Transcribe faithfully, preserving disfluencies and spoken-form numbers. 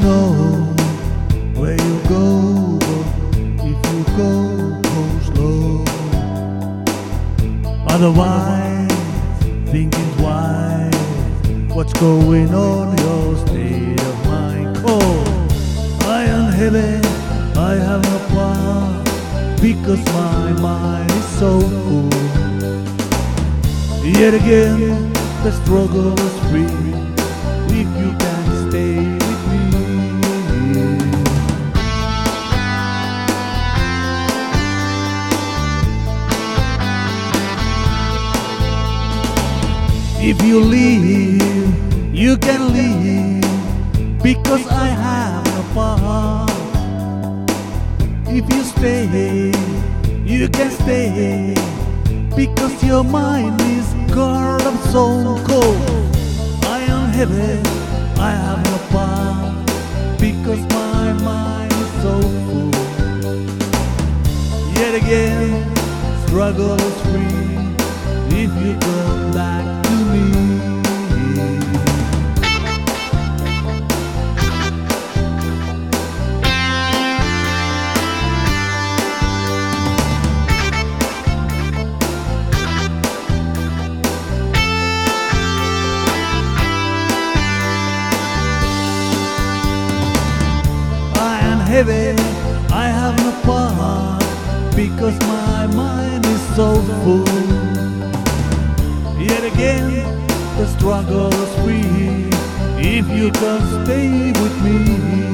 know where you go, but if you go, go slow. Otherwise, thinking twice. What's going on? Your state of mind. Oh, I am heavy. I have no plan because my mind is so full. Yet again, the struggle is free if you can stay with me. If you leave, you can leave because I have no power. If you stay, you can stay because your mind is guard of so cold. I am heavy, I have no power because my mind is so full. Yet again, struggle is free if you come back to me. Heavy, I have no power because my mind is so full. Yet again, the struggle is free if you can stay with me.